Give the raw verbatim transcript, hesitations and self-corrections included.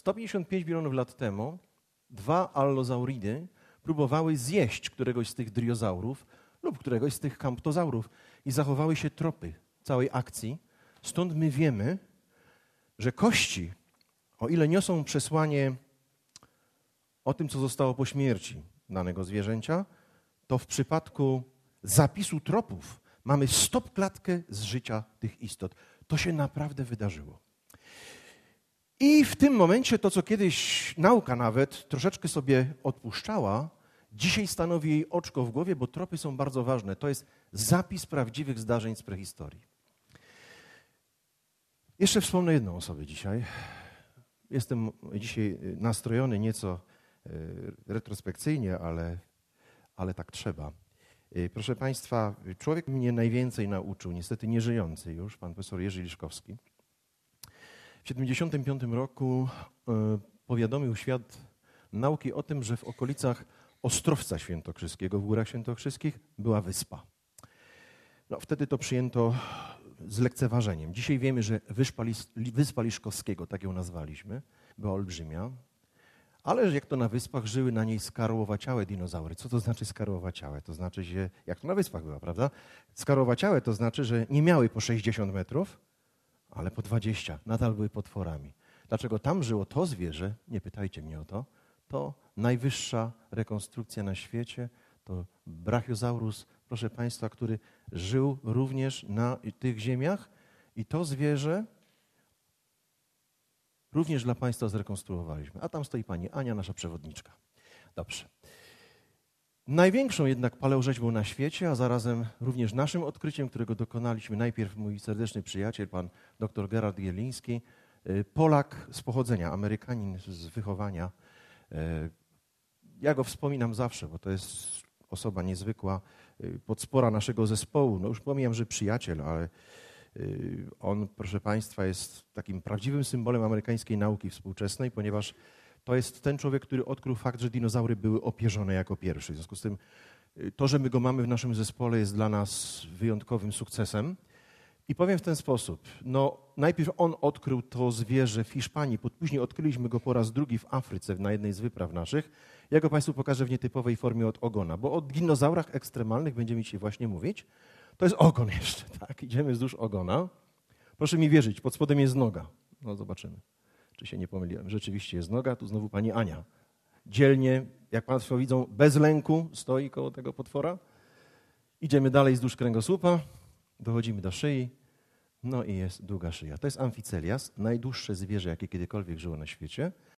sto pięćdziesiąt pięć milionów lat temu dwa allozauridy próbowały zjeść któregoś z tych driozaurów lub któregoś z tych kamptozaurów i zachowały się tropy całej akcji. Stąd my wiemy, że kości, o ile niosą przesłanie o tym, co zostało po śmierci danego zwierzęcia, to w przypadku zapisu tropów mamy stopklatkę z życia tych istot. To się naprawdę wydarzyło. I w tym momencie to, co kiedyś nauka nawet troszeczkę sobie odpuszczała, dzisiaj stanowi jej oczko w głowie, bo tropy są bardzo ważne. To jest zapis prawdziwych zdarzeń z prehistorii. Jeszcze wspomnę jedną osobę dzisiaj. Jestem dzisiaj nastrojony nieco retrospekcyjnie, ale, ale tak trzeba. Proszę Państwa, człowiek mnie najwięcej nauczył, niestety nieżyjący już, pan profesor Jerzy Liszkowski. W tysiąc dziewięćset siedemdziesiątym piątym roku powiadomił świat nauki o tym, że w okolicach Ostrowca Świętokrzyskiego, w Górach Świętokrzyskich, była wyspa. No, wtedy to przyjęto z lekceważeniem. Dzisiaj wiemy, że Wyspa Liszkowskiego, tak ją nazwaliśmy, była olbrzymia, ale jak to na wyspach żyły na niej skarłowaciałe dinozaury. Co to znaczy skarłowaciałe? To znaczy, że jak to na wyspach była, prawda? Skarłowaciałe to znaczy, że nie miały po sześćdziesiąt metrów, ale po dwadzieścia. Nadal były potworami. Dlaczego tam żyło to zwierzę? Nie pytajcie mnie o to. To najwyższa rekonstrukcja na świecie. To Brachiosaurus, proszę Państwa, który żył również na tych ziemiach. I to zwierzę również dla Państwa zrekonstruowaliśmy. A tam stoi pani Ania, nasza przewodniczka. Dobrze. Największą jednak paleorzeźbą na świecie, a zarazem również naszym odkryciem, którego dokonaliśmy najpierw mój serdeczny przyjaciel, pan dr Gerard Gieliński, Polak z pochodzenia, Amerykanin z wychowania. Ja go wspominam zawsze, bo to jest osoba niezwykła, podspora naszego zespołu. No już pomijam, że przyjaciel, ale on, proszę Państwa, jest takim prawdziwym symbolem amerykańskiej nauki współczesnej, ponieważ to jest ten człowiek, który odkrył fakt, że dinozaury były opierzone jako pierwsze. W związku z tym to, że my go mamy w naszym zespole, jest dla nas wyjątkowym sukcesem. I powiem w ten sposób. No, najpierw on odkrył to zwierzę w Hiszpanii, później odkryliśmy go po raz drugi w Afryce, na jednej z wypraw naszych. Ja go Państwu pokażę w nietypowej formie od ogona, bo o dinozaurach ekstremalnych będziemy dzisiaj właśnie mówić. To jest ogon jeszcze, tak? Idziemy wzdłuż ogona. Proszę mi wierzyć, pod spodem jest noga. No zobaczymy, czy się nie pomyliłem. Rzeczywiście jest noga, tu znowu pani Ania. Dzielnie, jak Państwo widzą, bez lęku stoi koło tego potwora. Idziemy dalej wzdłuż kręgosłupa, dochodzimy do szyi, no i jest długa szyja. To jest Amphicelias, najdłuższe zwierzę, jakie kiedykolwiek żyło na świecie.